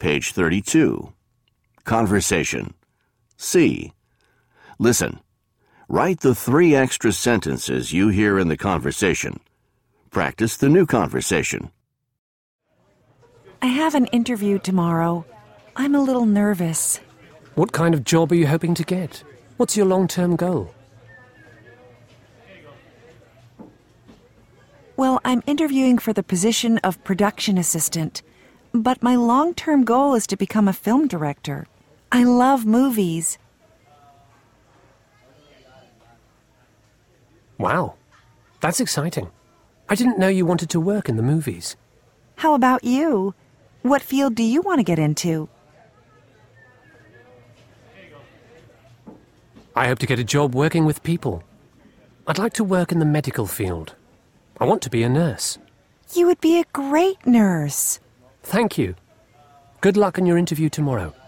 Page 32. Conversation. C. Listen. Write the 3 extra sentences you hear in the conversation. Practice the new conversation. I have an interview tomorrow. I'm a little nervous. What kind of job are you hoping to get? What's your long-term goal? Well, I'm interviewing for the position of production assistant, but my long-term goal is to become a film director. I love movies. Wow, that's exciting. I didn't know you wanted to work in the movies. How about you? What field do you want to get into? I hope to get a job working with people. I'd like to work in the medical field. I want to be a nurse. You would be a great nurse. Thank you. Good luck on your interview tomorrow.